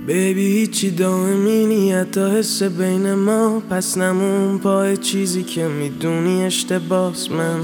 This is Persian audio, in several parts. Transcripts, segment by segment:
بیبی هیچی دائمی نیت تا حس بین ما، پس نمون پای چیزی که میدونی اشتباس. من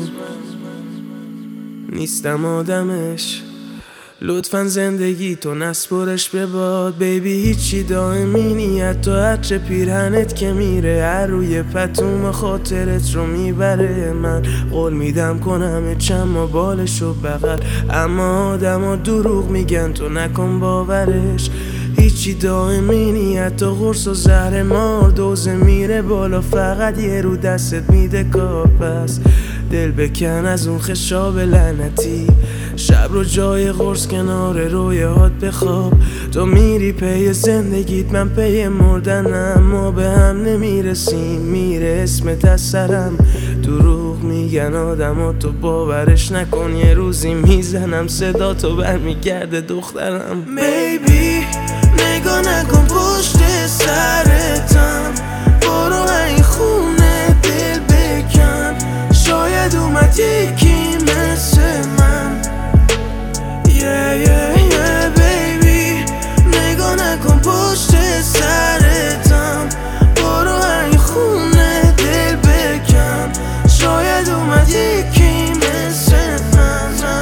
نیستم آدمش، لطفا زندگی تو نسپرش به باد. بیبی هیچی دائمی نیت تا عطر پیرهنت که میره هر روی پتوم خاطرت رو میبره. من قول میدم کنم چند بالشو بغل، اما آدما دروغ میگن تو نکن باورش. هیچی دائمی نیت تا قرص و زهر مار، دوزه میره بالا فقط یه رو دستت میده کار. پس دل بکن از اون خشاب لعنتی، شب رو جای قرص کنار رویات بخواب. تو میری پی زندگیت، من پی مردنم، ما به هم نمیرسیم، میره اسمت از سرم. دروغ میگن آدما تو باورش نکن، یه روزی میزنم صدا تو برمیگرده دخترم. بیبی نگاه نکن پشت سرتم، برو این خونه دل بکن، شاید اومد یکی مثل من. بیبی نگاه نکن پشت سرتم، برو این خونه دل بکن، شاید اومد یکی مثل من.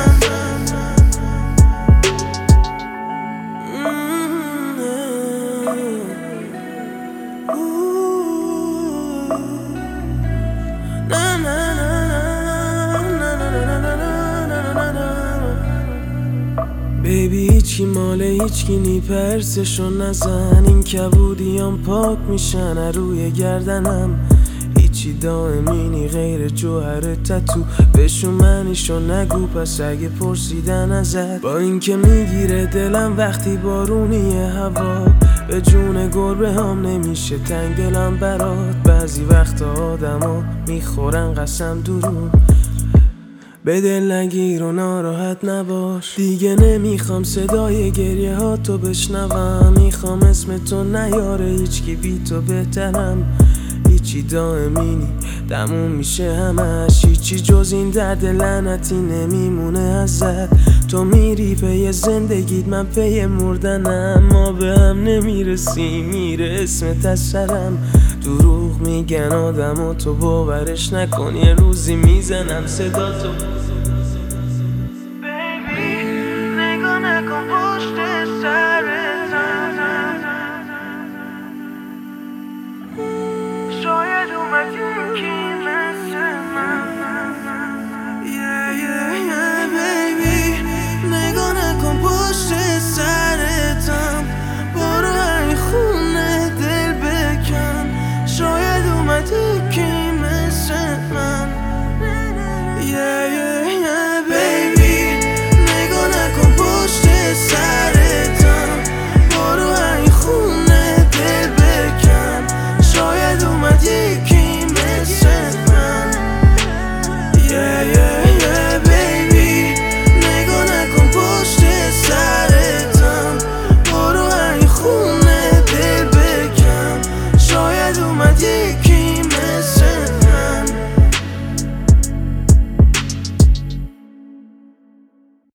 بیبی هیچکی ماله هیچکی نی، پرسشو نزن، این کبودیام پاک میشن روی گردنم. هیچی دائمی نی غیر جوهر تتو، بشو منیشو نگو پس اگه پرسیدن ازت. با اینکه میگیره دلم وقتی بارونیه هوا، به جون گربه هم نمیشه تنگ دلم برات. بعضی وقتا آدما میخورن قسم درون، به دل نگیر و ناراحت نباش. دیگه نمیخوام صدای گریه ها تو بشنوم، میخوام اسم تو نیاره هیچکی بی تو بهترم. هیچی دائمی نی تموم میشه همش، هیچی جز این درد لعنتی نمیمونه ازت. تو میری پی زندگیت، من پی مردنم، ما به هم نمیرسیم، میره اسمت از سرم. دروغ میگن آدما تو باورش نکن، یه روزی میزنم صدا تو